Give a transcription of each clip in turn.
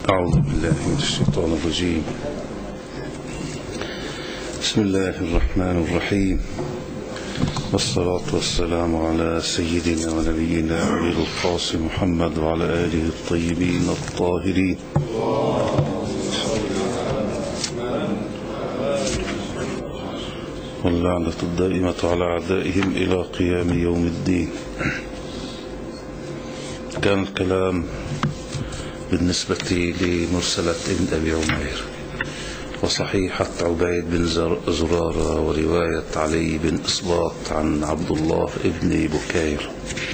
أعوذ بالله من الشيطان الرجيم. بسم الله الرحمن الرحيم، والصلاة والسلام على سيدنا ونبينا أبي القاسم محمد وعلى آله الطيبين الطاهرين. واللعنة الدائمة على أعدائهم إلى قيام يوم الدين. كان الكلام بالنسبة لمرسلة ابن أبي عمير وصحيحة عبيد بن زرارة ورواية علي بن إصباط عن عبد الله ابن بكير،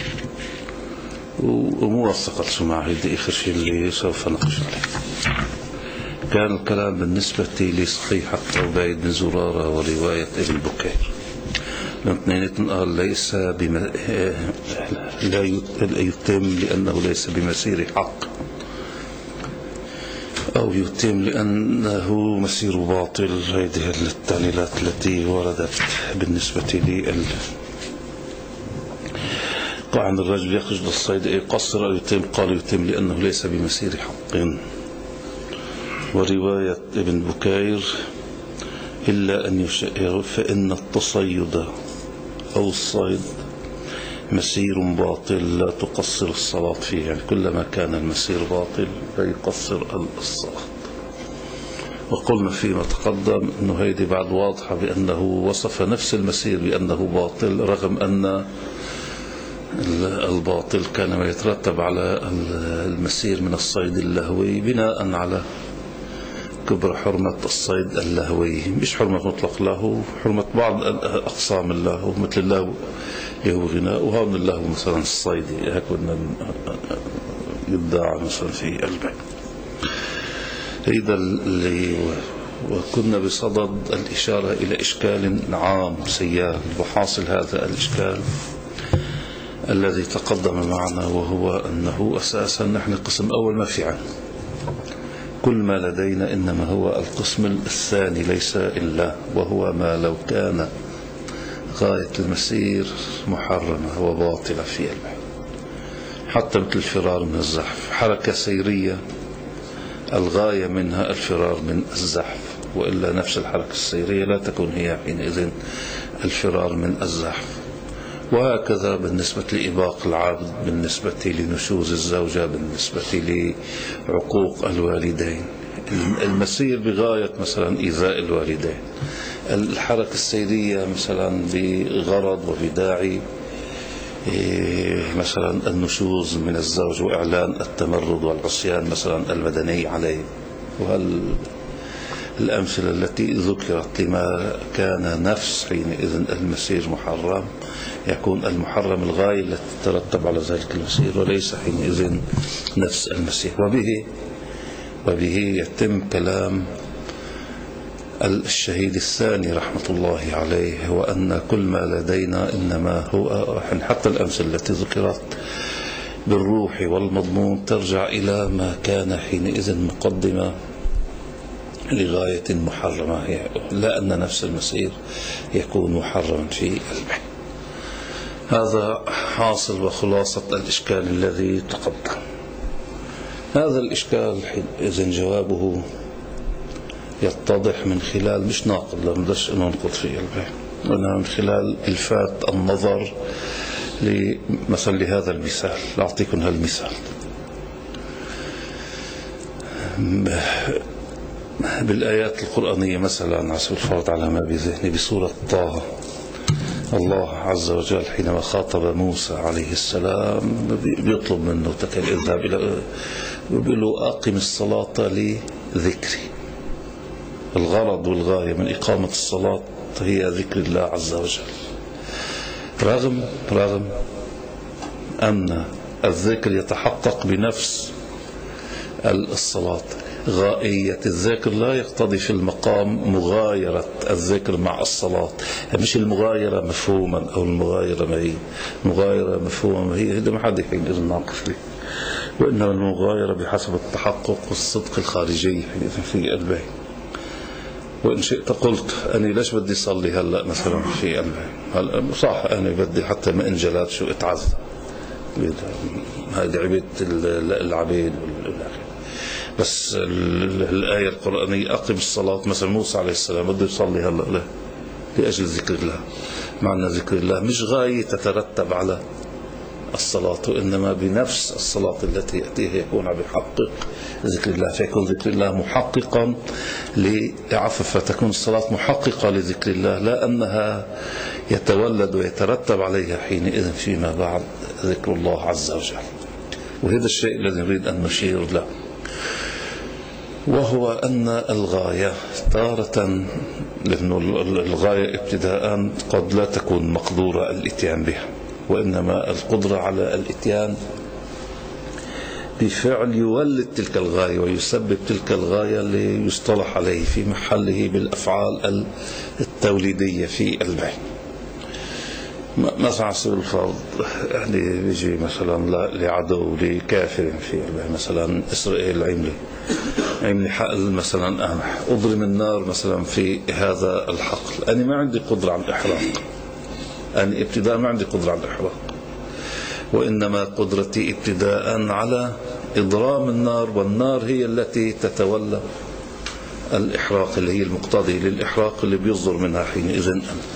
وموثقة سماع هيدي آخر شيء اللي سوف نقش عليه. كان الكلام بالنسبة لصحيحة عبيد بن زرارة ورواية ابن بكير، الاثنين قال ليس لا يتم لأنه ليس بمسير حق، أو يتم لأنه مسير باطل. هذه التعليلات التي وردت بالنسبة لي عن الرجل يخرج للصيد يقصر أو يتم، قال يتم لأنه ليس بمسير حق. ورواية ابن بكير إلا أن يشعر فإن التصيد أو الصيد مسير باطل لا تقصر الصلاة فيه، يعني كلما كان المسير باطل فيقصر الصلاة. وقلنا فيما تقدم أنه هيدي بعد واضحة بأنه وصف نفس المسير بأنه باطل، رغم أن الباطل كان ما يترتب على المسير من الصيد اللهوي بناء على كبر حرمة الصيد اللهوي، مش حرمة مطلق له، حرمة بعض أقسام اللهو مثل اللهو اللي هو غناء، وهون اللهو مثلا الصيد هيك بدنا يدعى مثلا في البيع. هيدا اللي وكنا بصدد الإشارة إلى إشكال عام سيال، وحاصل هذا الإشكال الذي تقدم معنا، وهو أنه أساسا نحن قسم أول ما في عنه، كل ما لدينا إنما هو القسم الثاني ليس إلا، وهو ما لو كان غاية المسير محرمة وباطلة في البيع، حتى مثل الفرار من الزحف، حركة سيرية الغاية منها الفرار من الزحف، وإلا نفس الحركة السيرية لا تكون هي حينئذ الفرار من الزحف. وهكذا بالنسبة لإباق العبد، بالنسبة لنشوز الزوجة، بالنسبة لعقوق الوالدين، المسير بغاية مثلا إيذاء الوالدين، الحركة السيرية مثلا بغرض وبداعي مثلا النشوز من الزوج وإعلان التمرد والعصيان مثلا المدني عليه. والأمثلة التي ذكرت لما كان نفس حينئذ المسير محرم، يكون المحرم الغاية التي تترتب على ذلك المسير، وليس حينئذ نفس المسير. وبه يتم كلام الشهيد الثاني رحمة الله عليه، وأن كل ما لدينا إنما هو حتى الأمثلة التي ذكرت بالروح والمضمون ترجع إلى ما كان حينئذ مقدمة لغاية محرمة، لا أن نفس المسير يكون محرما في البيع. هذا حاصل وخلاصة الإشكال الذي تقدم. هذا الإشكال إذن جوابه يتضح من خلال مش ناقض، لا بدش ننقض في البيع، وإنما من خلال إلفات النظر مثلا لهذا المثال. لأعطيكم هالمثال بالآيات القرآنية، مثلا على سبيل الفرض على ما بذهني بسورة طه، الله عز وجل حينما خاطب موسى عليه السلام بيطلب منه اذهب إلى، بيقول له أقم الصلاة لذكري. الغرض والغاية من إقامة الصلاة هي ذكر الله عز وجل، رغم أن الذكر يتحقق بنفس الصلاة. غائية الذكر لا يقتضي في المقام مغايرة الذكر مع الصلاة، مش المغايرة مفهوما أو المغايرة ما هي مغايرة مفهوما ما هي، هذا ما حد يحين إذن ناقش فيه، وإنما المغايرة بحسب التحقق والصدق الخارجي في البيع. وإن شئت قلت أنا ليش بدي صلي هلأ مثلا في البيع، صح أنا بدي حتى ما انجلات شو اتعذب، هذه عبادة العبيد والآخر، بس الآية القرآنية أقم الصلاة، مثلا موسى عليه السلام بده يصلي هلا لأجل ذكر الله. معنى ذكر الله مش غاية تترتب على الصلاة، وإنما بنفس الصلاة التي يأتيها يكون بحقق ذكر الله، فيكون ذكر الله محققا فتكون الصلاة محققة لذكر الله، لا أنها يتولد ويترتب عليها حينئذ فيما بعد ذكر الله عز وجل. وهذا الشيء الذي نريد أن نشير له، وهو أن الغاية تارة، لأن الغاية ابتداء قد لا تكون مقدورة الاتيان بها، وإنما القدرة على الاتيان بفعل يولد تلك الغاية ويسبب تلك الغاية ليصطلح عليه في محله بالأفعال التوليدية في البيت. مثلا على سبيل الفرض، يعني بيجي مثلا لعدو لكافر في البيت، مثلا إسرائيل عملي حقل مثلا قمح، أضرم النار مثلا في هذا الحقل، أنا ما عندي قدرة على الإحراق، أنا ابتداء ما عندي قدرة على الإحراق، وإنما قدرتي ابتداء على إضرام النار، والنار هي التي تتولى الإحراق اللي هي المقتضي للإحراق اللي بيصدر منها حينئذ.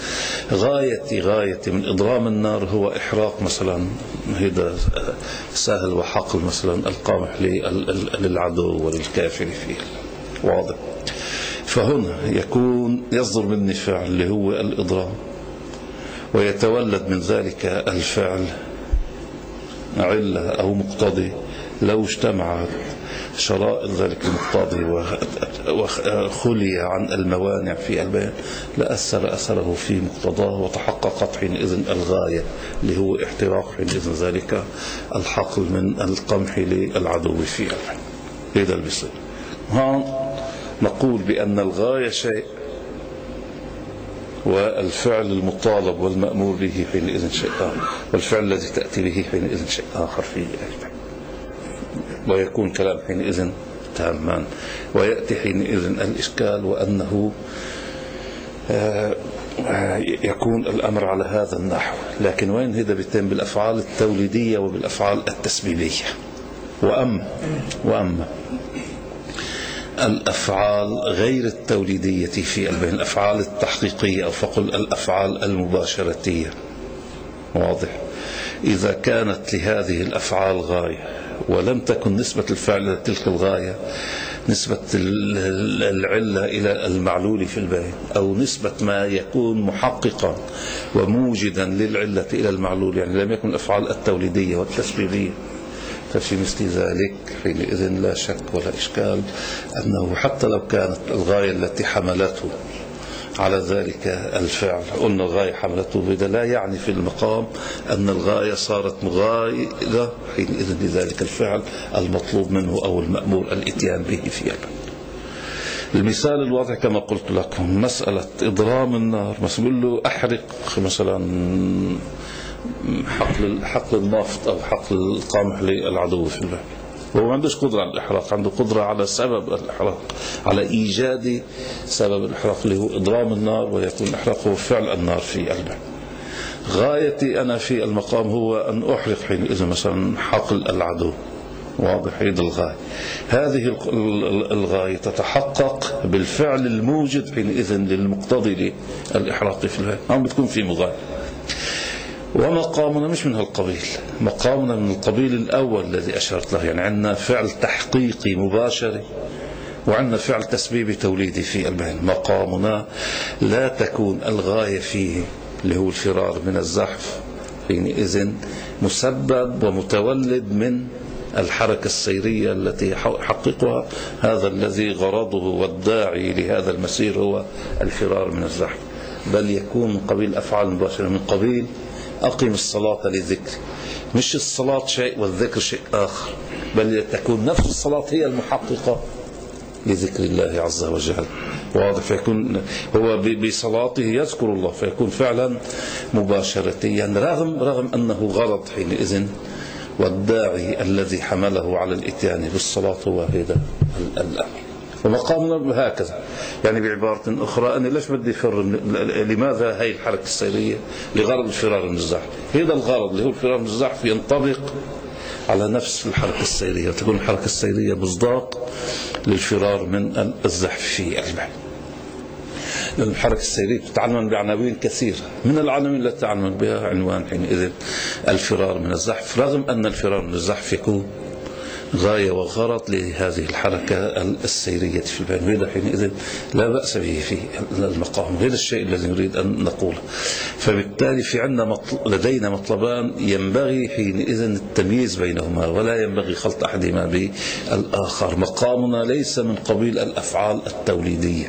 غاية من إضرام النار هو إحراق مثلا هذا سهل وحقل مثلا القمح للعدو وللكافر فيه، واضح. فهنا يصدر مني فعل اللي هو الإضرام، ويتولد من ذلك الفعل علة أو مقتضي، لو اجتمعت شرائط ذلك المقتضي وخلي عن الموانع في البيان لأثر أثره في مقتضاه، وتحققت حينئذ الغاية اللي هو احتراق حينئذ ذلك الحقل من القمح للعدو في البيان. هذا اللي بيصير. نقول بأن الغاية شيء، والفعل المطالب والمأمور به حينئذ شيء آخر، والفعل الذي تأتي به حينئذ شيء آخر في ويكون كلام حينئذ تاما. ويأتي حينئذ الإشكال، وأنه يكون الأمر على هذا النحو، لكن وين هذا بيتم؟ بالأفعال التوليدية وبالأفعال التسبيبية. وأما الأفعال غير التوليدية في البين، الأفعال التحقيقية أو فقل الأفعال المباشرتية، واضح، إذا كانت لهذه الأفعال غاية ولم تكن نسبة الفعل إلى تلك الغاية نسبة العلة إلى المعلول في البين، أو نسبة ما يكون محققا وموجدا للعلة إلى المعلول، يعني لم يكن الأفعال التوليدية والتسبيبية، ففي مثل ذلك حينئذ لا شك ولا إشكال أنه حتى لو كانت الغاية التي حملته على ذلك الفعل، قلنا الغاية حملته بدا، لا يعني في المقام أن الغاية صارت مغايرة حينئذ لذلك الفعل المطلوب منه أو المأمور الاتيان به في المثال الواضح كما قلت لكم، مسألة إضرام النار، مثلا يقول له أحرق مثلا حقل النفط أو حقل القمح للعدو في الله، وهو ما عندوش قدرة على الإحراق، عنده قدرة على سبب الإحراق، على إيجاد سبب الإحراق اللي هو إضرام النار، ويكون الإحراق هو فعل النار في قلبه. غايتي أنا في المقام هو أن أحرق حينئذ مثلا حقل العدو، واضح، هذه الغاية. هذه الغاية تتحقق بالفعل الموجد حينئذ للمقتضي للإحراق في الهواء، هم بتكون في مغاية. ومقامنا مش من هالقبيل، مقامنا من القبيل الأول الذي أشرت له، يعني عندنا فعل تحقيقي مباشر وعندنا فعل تسبيبي توليدي في البين. مقامنا لا تكون الغاية فيه اللي هو الفرار من الزحف حينئذ مسبب ومتولد من الحركة السيرية التي يحققها هذا الذي غرضه والداعي لهذا المسير هو الفرار من الزحف، بل يكون من قبيل أفعال مباشرة، من قبيل أقم الصلاة لذكر، مش الصلاة شيء والذكر شيء آخر، بل تكون نفس الصلاة هي المحققة لذكر الله عز وجل، واضح. فيكون هو بصلاته يذكر الله، فيكون فعلا مباشرتيا رغم أنه غرض حينئذ، والداعي الذي حمله على الاتيان بالصلاة هو هذا الأمر. ومقامنا هكذا، يعني بعبارة أخرى أنا ليش بدي فر لماذا هاي الحركة السيرية؟ لغرض الفرار من الزحف. هذا الغرض اللي هو الفرار من الزحف ينطبق على نفس الحركة السيرية، وتكون الحركة السيرية مصداق للفرار من الزحف في البحر. لأن الحركة السيرية تتعنون بعناوين كثيرة، من العناوين التي تعنون بها عنوان حينئذ الفرار من الزحف، رغم أن الفرار من الزحف يكون غاية وغرض لهذه الحركة السيرية في البحر، وهذا حينئذ لا بأس به في المقام. هذا الشيء الذي نريد أن نقوله. فبالتالي في عندنا لدينا مطلبان ينبغي حينئذ التمييز بينهما، ولا ينبغي خلط أحدهما بالآخر. مقامنا ليس من قبيل الأفعال التوليدية،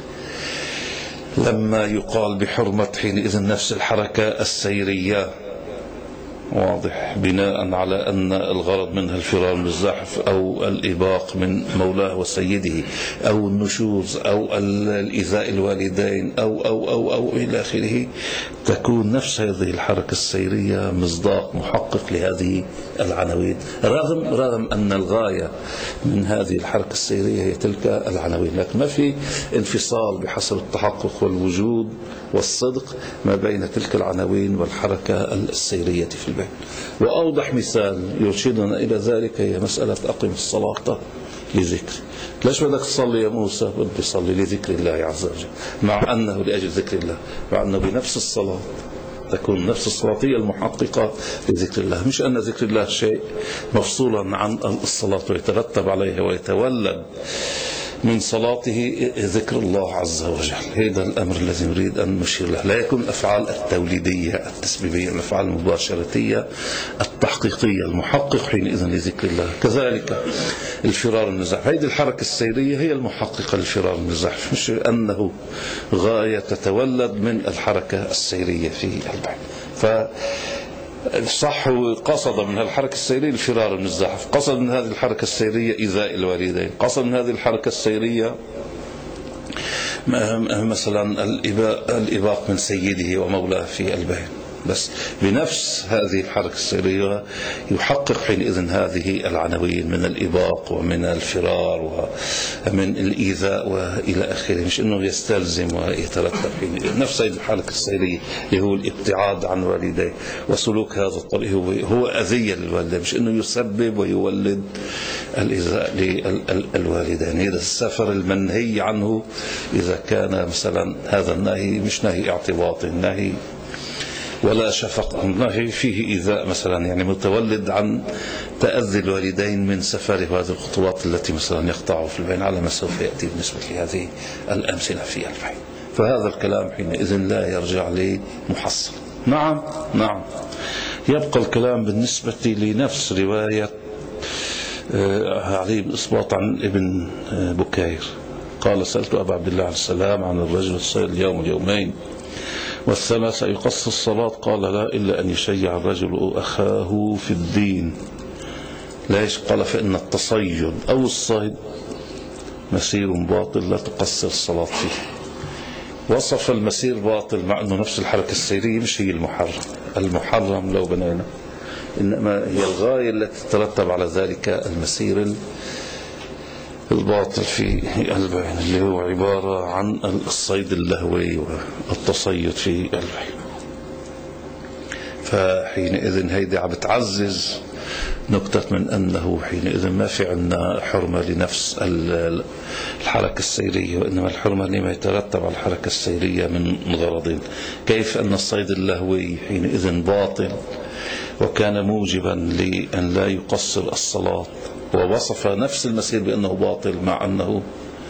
لما يقال بحرمة حينئذ نفس الحركة السيرية، واضح، بناء على أن الغرض منها الفرار من الزحف أو الإباق من مولاه وسيده أو النشوز أو الإيذاء الوالدين أو إلى آخره، تكون نفس هذه الحركة السيرية مصداق محقق لهذه العناوين، رغم أن الغاية من هذه الحركة السيرية هي تلك العناوين. لكن ما في انفصال بحسب التحقق والوجود والصدق ما بين تلك العناوين والحركة السيرية في البيت. وأوضح مثال يرشدنا إلى ذلك هي مسألة أقم الصلاة لذكر. ليش بدك تصلي يا موسى؟ بدي تصلي لذكر الله عز وجل، مع أنه لأجل ذكر الله، مع أنه بنفس الصلاة تكون نفس الصلاة هي المحققة لذكر الله، مش أن ذكر الله شيء مفصولا عن الصلاة ويترتب عليها ويتولد من صلاته ذكر الله عز وجل. هذا الأمر الذي نريد أن نشير له. لا يكون الأفعال التوليدية التسبيبية، الأفعال المباشرتية التحقيقية المحقق حينئذ لذكر الله. كذلك الفرار من الزحف، هذه الحركة السيرية هي المحققة للفرار من الزحف، مش أنه غاية تتولد من الحركة السيرية في البحر. صح، قصد من الحركة السيرية الفرار من الزحف، قصد من هذه الحركة السيرية إيذاء الوالدين، قصد من هذه الحركة السيرية مثلا الإباق من سيده ومولاه في البيت. بس بنفس هذه الحركة السيرية يحقق حينئذ هذه العناوين من الإباق ومن الفرار ومن الإيذاء وإلى آخره، مش أنه يستلزم ويترتب حينئذ. نفس هذه الحركة السيرية اللي هو الابتعاد عن والديه وسلوك هذا الطريق هو أذية للوالدين، مش أنه يسبب ويولد الإيذاء للوالدين. هذا السفر المنهي عنه إذا كان مثلا هذا النهي مش نهي اعتباطي، نهي ولا شفقة، نهي فيه إيذاء مثلا، يعني متولد عن تأذي الوالدين من سفر هذه الخطوات التي مثلا يقطعوا في البين، على ما سوف يأتي بالنسبة لهذه الأمثلة في البين. فهذا الكلام حينئذ لا يرجع لمحصل. نعم يبقى الكلام بالنسبة لنفس رواية علي بن إسباط عن ابن بكير قال: سألت أبا عبد الله عليه السلام عن الرجل الصيد اليوم اليومين والثلاثة يقص الصلاة، قال: لا، إلا أن يشيع الرجل أخاه في الدين. ليش؟ قال: فإن التصيد أو الصيد مسير باطل لا تقصر الصلاة فيه. وصف المسير باطل مع أنه نفس الحركة السيرية مش هي المحرم لو بنينا، إنما هي الغاية التي تترتب على ذلك المسير الباطل في البين، اللي هو عبارة عن الصيد اللهوي والتصيد في البين. فحينئذ هيدي عم بتعزز نقطة من أنه حينئذ ما في عندنا حرمة لنفس الحركة السيرية، وإنما الحرمة لما يترتب على الحركة السيرية من غرض. كيف أن الصيد اللهوي حينئذ باطل وكان موجبا لأن لا يقصر الصلاة، ووصف نفس المسير بأنه باطل مع أنه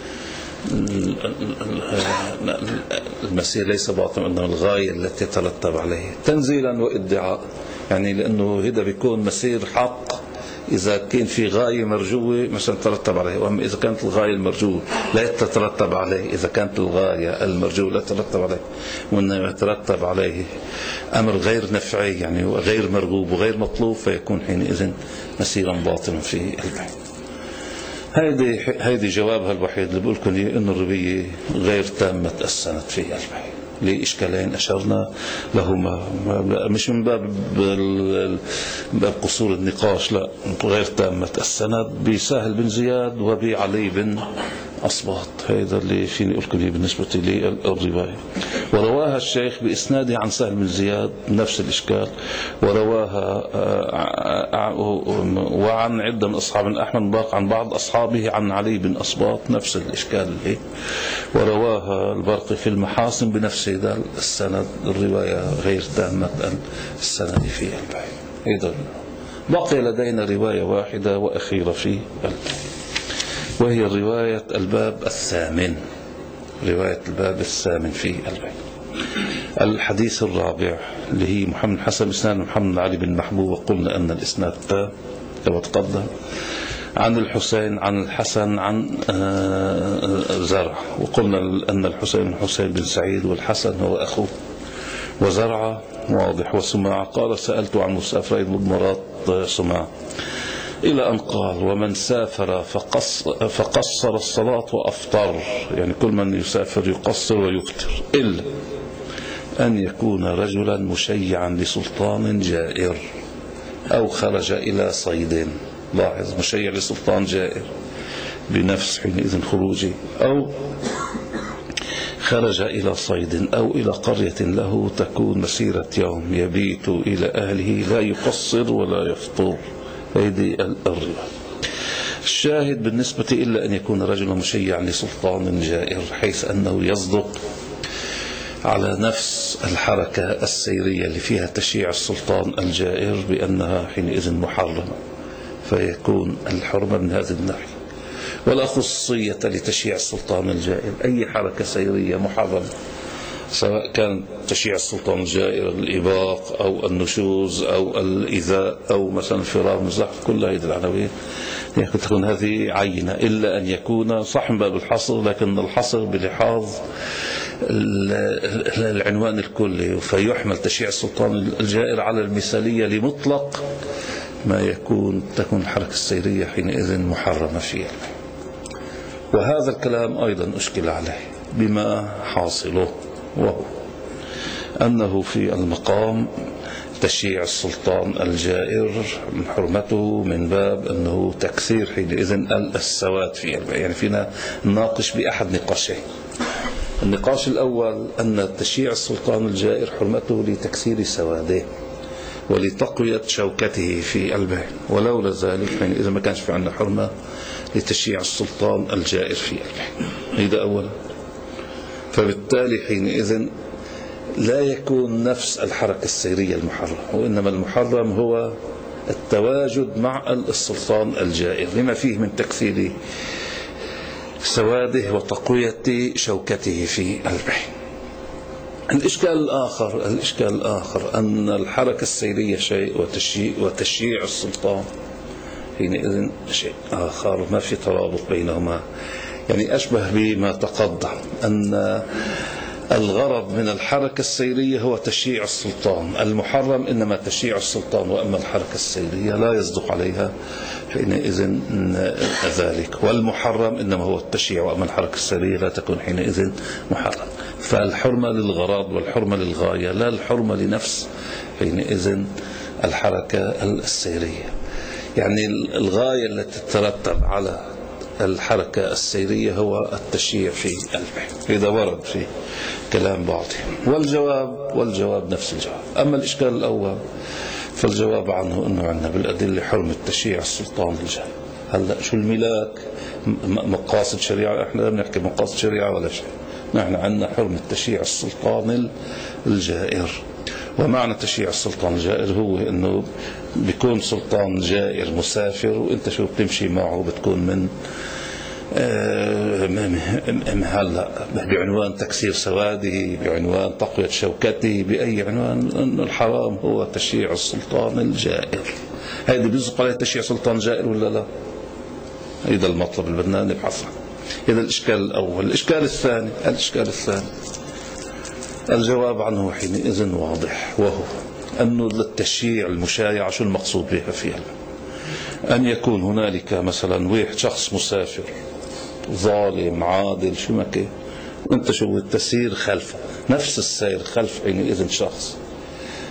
المسير ليس باطل، أنه الغاية التي تترتب عليه تنزيلا وادعاء، يعني لأنه هذا بيكون مسير حق إذا كان في غاية مرجوة مثلا ترتب عليه، وأما إذا كانت الغاية المرجوة لا تترتب عليه، إذا كانت الغاية المرجوة لا تترتب عليه وإنما يترتب عليه أمر غير نفعي يعني وغير مرغوب وغير مطلوب، فيكون حينئذ مسيرا باطلا في البحث. هيدي جوابها الوحيد اللي بقول لكم إنه الربية غير تامة السند في البحث لإشكالين أشرنا لهما، مش من باب قصور النقاش، لا، غير تامة السند بسهل بن زياد وبعلي بن أصباط. هذا اللي فيني أقول لكم بالنسبة لي الرواية. ورواها الشيخ بإسناده عن سهل بن زياد نفس الإشكال، ورواها وعن عدة من أصحاب أحمد باق عن بعض أصحابه عن علي بن أصباط نفس الإشكال اللي. ورواها البرقي في المحاسن بنفس هذا السند، الرواية غير تامة السند في الباب. إذا بقي لدينا رواية واحدة وأخيرة في الباب، وهي رواية الباب الثامن، رواية الباب الثامن في الباب. الحديث الرابع اللي هي محمد حسن إسناد محمد علي بن محبوب، وقلنا أن الإسناد تام كما تقدم، عن الحسين عن الحسن عن زرع، وقلنا أن الحسين حسين بن سعيد والحسن هو أخوه، وزرع واضح. وسماع قال سألت عن مسافرين مضمرات سماع، إلى أن قال ومن سافر فقصر الصلاة وأفطر، يعني كل من يسافر يقصر ويفطر، إلا أن يكون رجلا مشيعا لسلطان جائر أو خرج إلى صيد. لاحظ، مشيع لسلطان جائر بنفس حينئذ خروجه، أو خرج إلى صيد أو إلى قرية له تكون مسيرة يوم يبيت إلى أهله لا يقصر ولا يفطر. هذه الرواية. الشاهد بالنسبة إلا أن يكون رجلا مشيعا لسلطان جائر، حيث أنه يصدق على نفس الحركة السيرية اللي فيها تشييع السلطان الجائر بأنها حينئذ محرمة، فيكون الحرمة من هذه الناحية. ولا خصية لتشييع السلطان الجائر، أي حركة سيرية محرمة، سواء كان تشييع السلطان الجائر الإباق أو النشوز أو الإيذاء أو مثلا الفرار من الزحف، كل هذه العناوين تكون هذه عينة، إلا أن يكون صح من باب الحصر، لكن الحصر بلحاظ العنوان الكلي، فيحمل تشييع السلطان الجائر على المثالية لمطلق ما تكون الحركة السيرية حينئذ محرمة فيه. وهذا الكلام أيضا أشكل عليه بما حاصله، وهو أنه في المقام تشييع السلطان الجائر من حرمته من باب أنه تكثير حينئذ السواد فيه. يعني فينا نناقش بأحد نقاشين. النقاش الأول أن تشييع السلطان الجائر حرمته لتكثير سواده ولتقوية شوكته في البيت، ولولا ذلك حينئذ ما كانش في عندنا حرمة لتشييع السلطان الجائر في البيت. هذا أولا. فبالتالي حينئذ لا يكون نفس الحركة السيرية المحرم، وإنما المحرم هو التواجد مع السلطان الجائر لما فيه من تكثير سواده وتقوية شوكته في البيت. الإشكال الآخر أن الحركة السيرية شيء وتشييع السلطان حينئذ شيء آخر، ما في ترابط بينهما. يعني أشبه بما تقدم أن الغرض من الحركة السيرية هو تشييع السلطان، المحرم إنما تشييع السلطان، وأما الحركة السيرية لا يصدق عليها حينئذ ذلك، والمحرم إنما هو التشييع، وأما الحركة السيرية لا تكون حينئذ محرم. فالحرمة للغرض والحرمة للغاية، لا الحرمة لنفس حينئذ الحركة السيرية. يعني الغاية التي تترتب على الحركة السيرية هو التشييع في البيت. إذا ورد في كلام بعضهم. والجواب نفس الجواب. أما الإشكال الأول فالجواب عنه أنه عندنا بالأدلة حرمة تشييع السلطان الجائر. هلا شو الملاك مقاصد شريعة؟ احنا لا بنحكي مقاصد شريعة ولا شيء، نحن عندنا حرمة تشييع السلطان الجائر. ومعنى تشييع السلطان الجائر هو أنه بيكون سلطان جائر مسافر، وانت شو بتمشي معه بتكون من هلا بعنوان تكسير سواده، بعنوان تقوية شوكته، بأي عنوان، أنه الحرام هو تشييع السلطان الجائر. هذا بيصدق عليه تشييع سلطان جائر ولا لا؟ هذا المطلب اللي بدنا نبحث عنه. هذا الإشكال الأول. الإشكال الثاني الجواب عنه حينئذ واضح، وهو أنه للتشييع المشايع شو المقصود بها فيها؟ أن يكون هنالك مثلا واحد شخص مسافر ظالم عادل شو ما كان، وانت شو تسير خلفه نفس السير خلف حينئذ شخص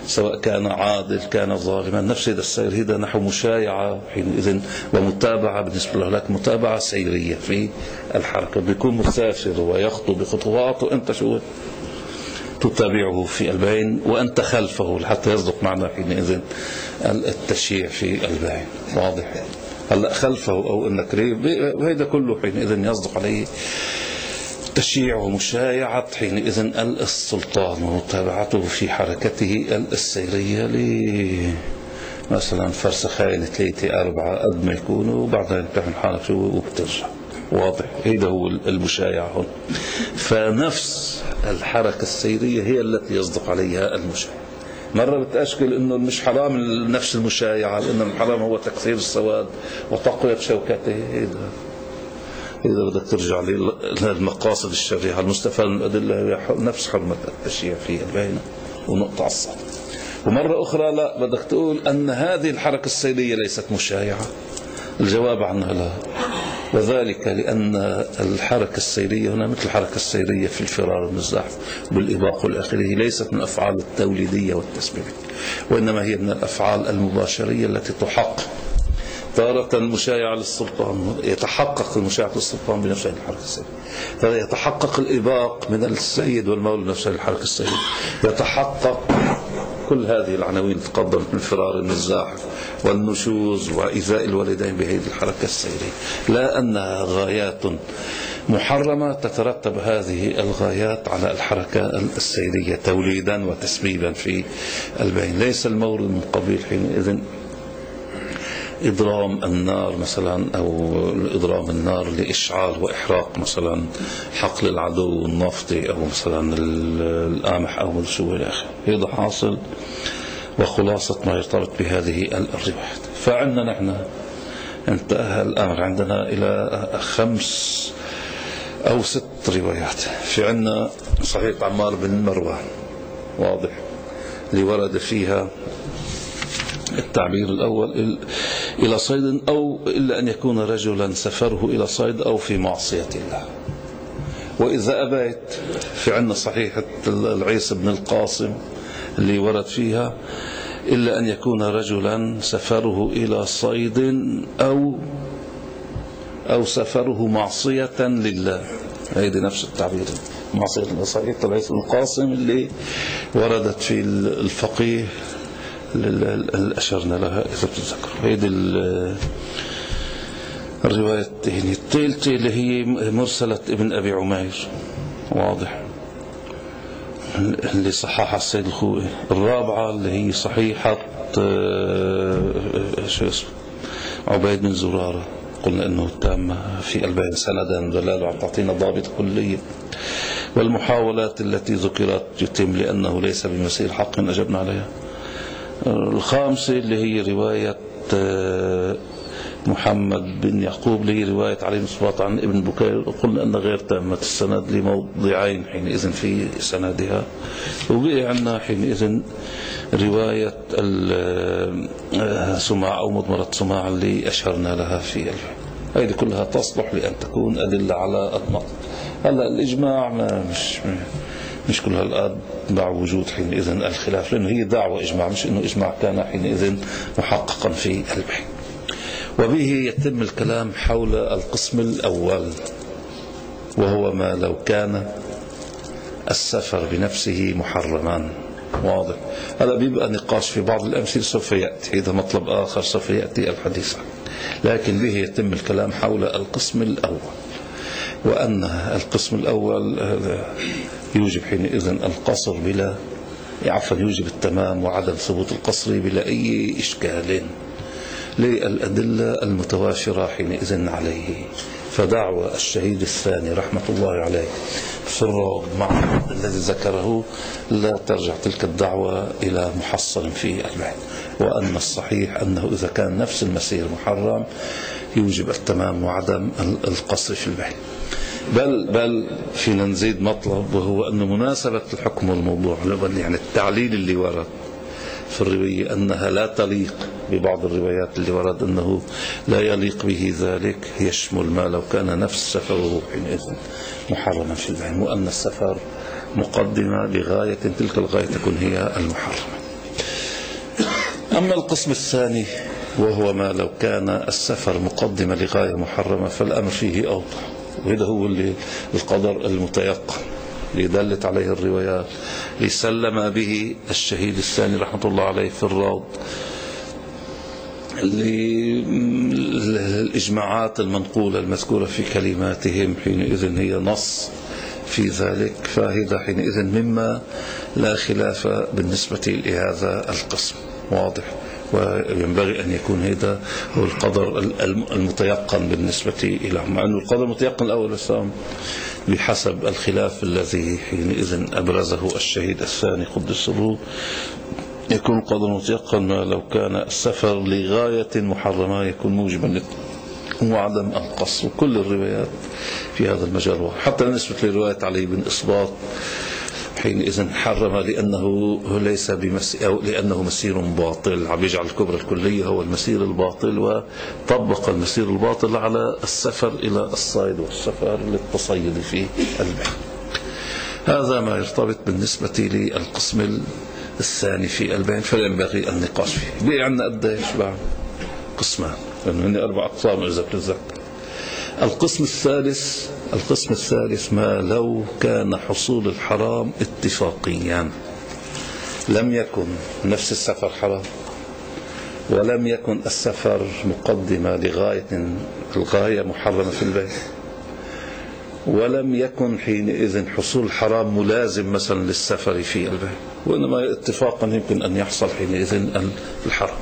سواء كان عادل كان ظالما. نفس هذا السير هذا نحو مشايعة حينئذ ومتابعة. بالنسبة له لك متابعة سيرية في الحركة، بيكون مسافر ويخطو بخطوات وأنت شو تتابعه في البين وأنت خلفه حتى يصدق معنا حينئذ التشييع في البين. واضح؟ هلا خلفه أو أنك قريب وهذا كله حينئذ يصدق عليه تشييع ومشايعة حينئذ السلطان ومتابعته في حركته السيرية مثلا فرسخين 3 4 قد ما يكونوا وبعدين بتعمل حالك شو وبترجع. واضح؟ هذا هو المشايعة هون. فنفس الحركة السيرية هي التي يصدق عليها المشايع. مرة بتأشكل انه مش حرام نفس المشايعة، لأن الحرام هو تكثير السواد وتقوية شوكته. إذا بدك ترجع للمقاصد الشريعة المستفاد من الأدلة نفس حرمة التشييع في البينة ونقطع الصلاة. ومرة أخرى لا، بدك تقول أن هذه الحركة السيرية ليست مشايعة. الجواب عنها لا، وذلك لأن الحركة السيرية هنا مثل الحركة السيرية في الفرار والنزاح بالإباق والآخره ليست من الأفعال التوليدية والتسبيبية، وإنما هي من الأفعال المباشرية التي تحقق. تارة المشايعة للسلطان يتحقق المشايعة للسلطان بنفس الحركة السيرية، هذا يتحقق الإباق من السيد والمولى بنفس الحركة السيرية، يتحقق كل هذه العناوين تقدمت من فرار النزاح والنشوز وإيذاء الوالدين بهذه الحركة السيرية، لا أنها غايات محرمة تترتب هذه الغايات على الحركة السيرية توليدا وتسبيبا في البين. ليس المورد من قبيل حينئذ إضرام النار مثلا، أو إضرام النار لإشعال وإحراق مثلا حقل العدو النفطي، أو مثلا القمح أو شو إلى آخره. هذا حاصل وخلاصة ما يرتبط بهذه الروايات. فعندنا نحن انتهى الأمر عندنا إلى 5 أو 6 روايات. في عندنا صحيح عمار بن مروان، واضح، اللي ورد فيها التعبير الأول إلى صيد، أو إلا أن يكون رجلا سفره إلى صيد أو في معصية الله. وإذا أبيت في عندنا صحيحة العيسى بن القاسم اللي ورد فيها إلا أن يكون رجلا سفره إلى صيد أو سفره معصية لله. هذه نفس التعبير، معصية الله. صحيحة العيسى بن القاسم اللي وردت في الفقيه اللي أشرنا لها إذا بتذكروا. هذه الرواية الثالثة اللي هي مرسلة ابن أبي عمير، واضح، اللي صححها السيد الخوئي. الرابعة اللي هي صحيحة شو اسمه عبيد بن زرارة، قلنا أنه تام في البين سندا دلالة تعطينا ضابط كلية. والمحاولات التي ذكرت يتم لأنه ليس بمسير حق أجبنا عليها. الخامسة اللي هي رواية محمد بن يعقوب اللي هي رواية علي بن صفاط عن ابن بكير، قلنا أن غير تامة السند لموضعين حينئذ في سندها. وبقي عندنا حينئذ رواية سماع أو مضمرة سماع اللي أشرنا لها في البين. هذه كلها تصلح لأن تكون أدلة على النقد. هلا الإجماع مش كل هالقد مع وجود حينئذ الخلاف، لأنه هي دعوة إجماع، مش إنه إجماع كان حينئذ محققا في البين. وبه يتم الكلام حول القسم الأول، وهو ما لو كان السفر بنفسه محرما. واضح؟ هذا بيبقى نقاش في بعض الأمثلة سوف يأتي، إذا مطلب آخر سوف يأتي الحديث عنه، لكن به يتم الكلام حول القسم الأول، وأن القسم الأول يوجب حينئذ القصر بلا يوجب التمام وعدم ثبوت القصر بلا أي إشكال للأدلة المتوافرة حينئذ عليه. فدعوى الشهيد الثاني رحمة الله عليه في الروض مع الذي ذكره لا ترجع تلك الدعوة إلى محصل في البين، وأن الصحيح أنه إذا كان نفس المسير محرم يوجب التمام وعدم القصر في البين. بل فينا نزيد مطلب، وهو أن مناسبة الحكم والموضوع، يعني التعليل اللي ورد في الرواية أنها لا تليق ببعض الروايات اللي ورد أنه لا يليق به ذلك، يشمل ما لو كان نفس سفره حينئذ محرما في البين، وأن السفر مقدمة لغاية تلك الغاية تكون هي المحرمة. أما القسم الثاني وهو ما لو كان السفر مقدمة لغاية محرمة فالأمر فيه أوضح، وهذا هو القدر المتيقن اللي دلت عليه الروايات، لسلم به الشهيد الثاني رحمة الله عليه في الروض الإجماعات المنقولة المذكورة في كلماتهم حينئذ هي نص في ذلك، فهذا حينئذ مما لا خلاف بالنسبة لهذا القسم، واضح. وينبغي أن يكون هذا هو القدر المتيقن بالنسبة إلى، مع أنه القدر المتيقن الأول والثاني بحسب الخلاف الذي حينئذ أبرزه الشهيد الثاني قدس الروح، يكون القدر المتيقن ما لو كان السفر لغاية محرمة يكون موجبا وعدم القصر. وكل الروايات في هذا المجال، حتى بالنسبة لرواية علي بن إصباط حينئذ حرم لأنه ليس أو لأنه مسير باطل، عم يجعل الكبرى الكلية هو المسير الباطل، وطبق المسير الباطل على السفر إلى الصيد والسفر للتصيد في البحر. هذا ما يرتبط بالنسبة للقسم الثاني في البيان، فلا ينبغي النقاش فيه. بقي عندنا قديش بعد؟ قسمان، لأنه هن 4 أقسام إذا بتتذكر. القسم الثالث ما لو كان حصول الحرام اتفاقيا، لم يكن نفس السفر حرام، ولم يكن السفر مقدمة الغاية محرمة في البيت، ولم يكن حينئذ حصول الحرام ملازم مثلا للسفر في البيت، وإنما اتفاقا يمكن أن يحصل حينئذ الحرام.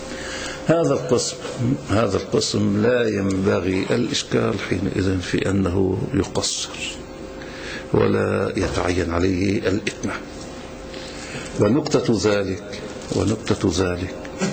هذا القسم لا ينبغي الإشكال حينئذ في أنه يقصر ولا يتعين عليه الإتمام. ونكتة ذلك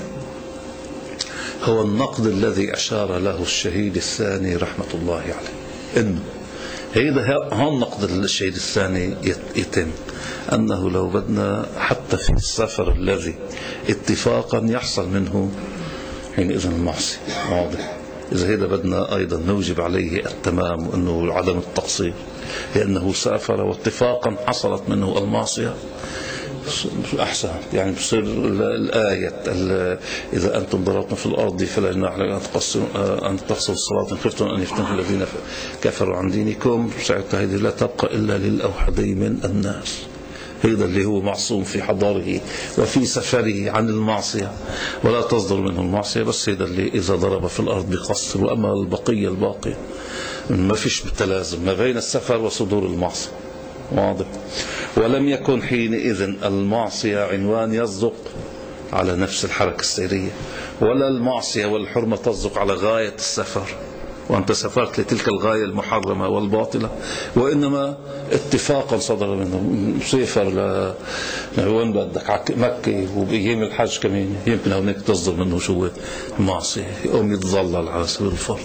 هو النقد الذي أشار له الشهيد الثاني رحمة الله عليه، إنه هذا النقد الشهيد الثاني يتم أنه لو بدنا حتى في السفر الذي اتفاقا يحصل منه حينئذ المعصية، واضح. إذا هذا بدنا أيضا نوجب عليه التمام وأنه عدم التقصير، لأنه سافر واتفاقا حصلت منه المعصية أحسن. يعني بصير الآية إذا أنتم ضربتم في الأرض فلا جناح عليكم أن تقصروا الصلاة إن خفتم أن يفتنكم الذين كفروا عن دينكم، ساعتها هذه لا تبقى إلا للأوحدين من الناس. هذا اللي هو معصوم في حضاره وفي سفره عن المعصية ولا تصدر منه المعصية، بس هذا اللي إذا ضرب في الأرض بقصر. وأما الباقية ما فيش تلازم ما بين السفر وصدور المعصية، واضح. ولم يكن حينئذ المعصية عنوان يصدق على نفس الحركة السيرية، ولا المعصية والحرمة تصدق على غاية السفر وأنت سافرت لتلك الغاية المحرمة والباطلة، وإنما اتفاقا صدر منهم. سافر وين بدك مكة وبأيام الحج كمان يمكن هناك تصدر منه شو معصية، يقوم يتظلل على سبيل الفرض،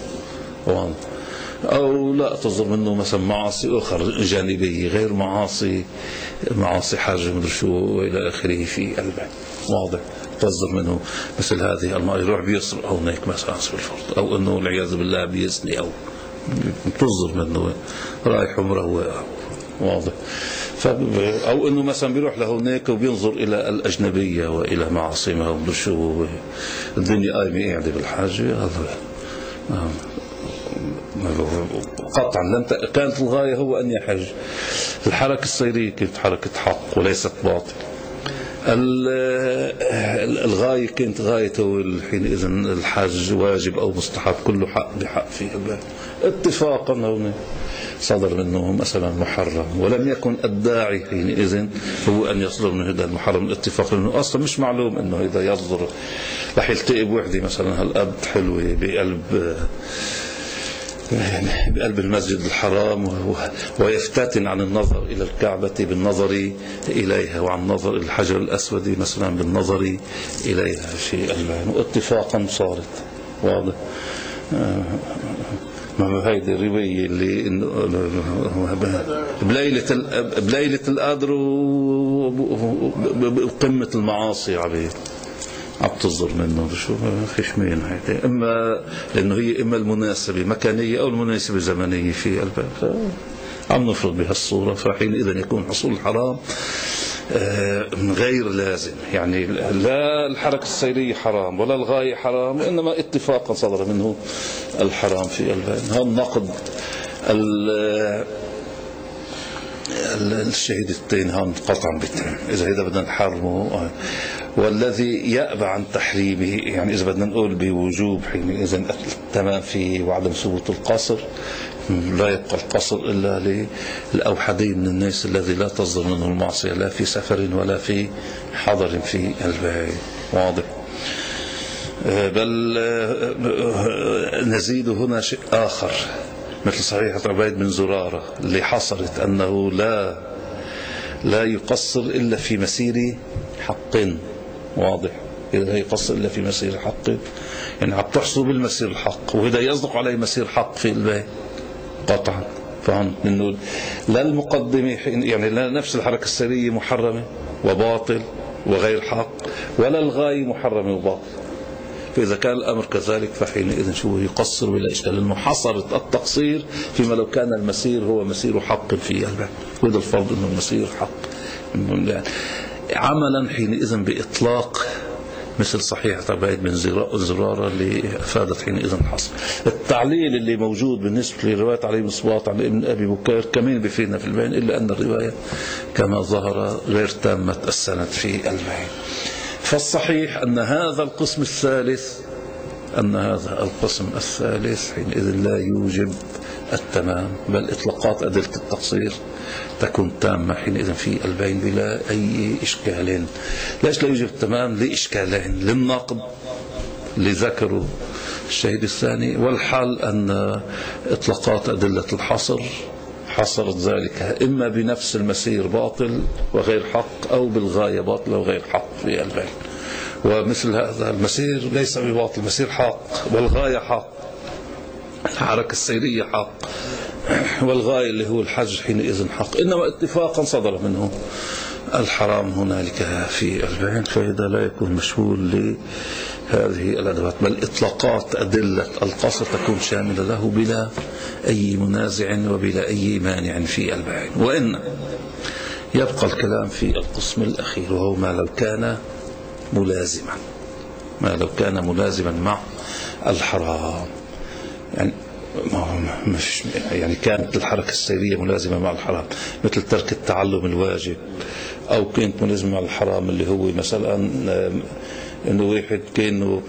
أو لا تصدر منه مثلا معاصي أخرى جانبية غير معاصي حج مدري شو وإلى آخره في قلبه، واضح. تصدر منه مثل هذه يروح بيسرق أو هناك مثلا على سبيل الفرض، أو أنه والعياذ بالله بيزني، أو تصدر منه رايح عمره، واضح. أو أنه مثلا بيروح لهناك وبينظر إلى الأجنبية وإلى معاصمها ومدري شو، الدنيا قايمة قاعدة بالحاجة، هذا قطعا كانت الغاية هو أن يحج. الحركة السيرية كانت حركة حق وليست باطل. الغاية كانت غايته حينئذ الحج واجب أو مستحب، كله حق بحق فيه. اتفاقا هنا صدر منه مثلا محرم، ولم يكن الداعي حينئذ هو أن يصدر من هذا المحرم الاتفاق، لأنه أصلا مش معلوم أنه إذا يصدر رح يلتقي بوحدة مثلا هالقد حلوة بقلب المسجد الحرام ويفتتن عن النظر إلى الكعبة بالنظر إليها، وعن النظر إلى الحجر الأسود مثلا بالنظر إليها في اتفاقا صارت، واضح. ما هيدي الرواية اللي بليلة القدر بقمة المعاصي عبيد عم تصدر منه، شو فيش مين هيدا، اما لانه هي اما المناسبه مكانيه او المناسبه زمنيه في الباب، عم نفرض بهالصوره. فحينئذ يكون حصول الحرام غير لازم، يعني لا الحركة السيرية حرام ولا الغاية حرام، وإنما اتفاقا صدر منه الحرام في البين. هذا النقد الشهيدتين هون قطعا بتم إذا بدنا نحرمه، والذي يأبى عن تحريمه يعني إذا بدنا نقول بوجوب حينئذ التمام فيه وعدم ثبوت القصر، لا يبقى القصر إلا للأوحدين من الناس الذي لا تصدر منه المعصية لا في سفر ولا في حضر في البيت. واضح. بل نزيد هنا شيء آخر مثل صحيحة عبيد بن زرارة اللي حصلت أنه لا يقصر إلا في مسير حق. واضح. لا يقصر إلا في مسير حق، يعني عم تحصل بالمسير الحق، وهذا يصدق عليه مسير حق في البيت قطعا. فهم انه لا المقدمة يعني لا نفس الحركة السرية محرمة وباطل وغير حق، ولا الغاية محرمة وباطل. فإذا كان الأمر كذلك فحينئذ شو يقصر بلا إشكال، لأنه حصرت التقصير فيما لو كان المسير هو مسير حق في البيت، وهذا الفرض أنه المسير حق عملا حينئذ بإطلاق مثل صحيحة عبيد بن زرارة اللي أفادت حينئذ الحصر. التعليل اللي موجود بالنسبة لرواية علي بن صباط عن ابن أبي بكير كمان بفيدنا في البين، إلا أن الرواية كما ظهر غير تامة السند في البين. فالصحيح أن هذا القسم الثالث حينئذ لا يوجب التمام، بل إطلاقات أدلة التقصير تكون تامة حينئذ في البين بلا أي إشكال. ليش لا يوجب التمام؟ لإشكالين: للنقد اللي ذكروا الشهيد الثاني، والحل أن إطلاقات أدلة الحصر حصرت ذلك إما بنفس المسير باطل وغير حق، أو بالغاية باطل وغير حق في البين. ومثل هذا المسير ليس بباطل، مسير حق والغاية حق، الحركة السيرية حق والغاية اللي هو الحج حينئذ حق، إنما اتفاقا صدر منه الحرام هنالك في البين، فإذا لا يكون مشمول لهذه الأدوات، بل إطلاقات أدلة القصر تكون شاملة له بلا أي منازع وبلا أي مانع في البين. وإن يبقى الكلام في القسم الأخير، وهو ما لو كان ملازما مع الحرام. يعني كانت الحركة السيرية ملازمة مع الحرام، مثل ترك التعلم الواجب، أو كانت ملازمة مع الحرام اللي هو مثلا إنه واحد كانوا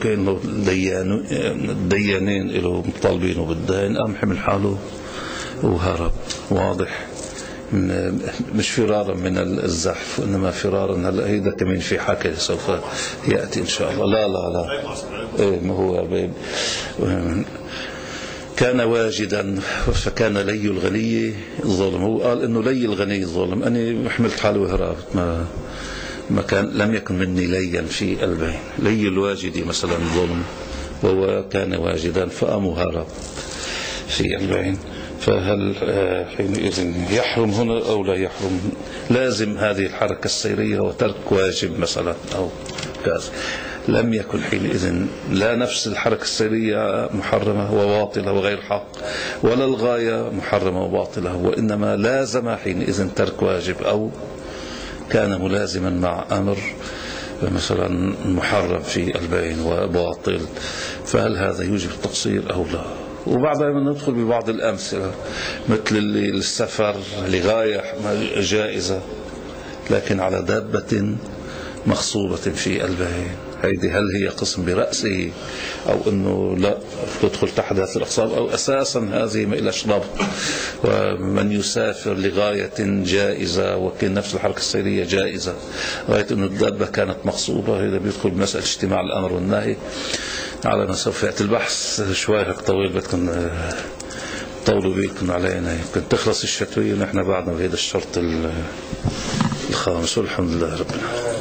ديانين له مطالبينه بالدين، قام حمل حاله وهرب. واضح. مش فرارا من الزحف، وإنما فرارا. هلا هيدا كمان في حكي سوف يأتي إن شاء الله. لا ما هو كان واجدا فكان لي الغني ظلم. هو قال إنه لي الغني ظلم، أنا حملت حالي وهربت، ما كان لم يكن مني ليا في البين. لي الواجد مثلا ظلم، وهو كان واجدا فقام وهرب في البين. فهل حينئذ يحرم هنا أو لا يحرم؟ لازم هذه الحركة السيرية وترك واجب مثلا أو كذا، لم يكن حينئذ لا نفس الحركة السيرية محرمة وباطلة وغير حق، ولا الغاية محرمة وباطلة، وإنما لازم حينئذ ترك واجب، أو كان ملازما مع أمر مثلا محرم في البين وباطل. فهل هذا يوجب التقصير أو لا؟ وبعدها ندخل ببعض الأمثلة، مثل السفر لغاية جائزة لكن على دابة مخصوبة في البين، هل هي قسم برأسه، أو أنه لا تدخل تحت هذه الأقسام، أو أساسا هذه ما إلى شرب. ومن يسافر لغاية جائزة، وكان نفس الحركة السيرية جائزة، غاية أن الدابة كانت مخصوبة، هذا بيدخل بمسألة اجتماع الأمر والنهي، على ما سوف يأتي البحث شوي هيك طويل، بدكم طولوا بيكم علينا، يمكن تخلص الشتوية ونحن بعدنا بهذا الشرط الخامس، والحمد لله رب العالمين.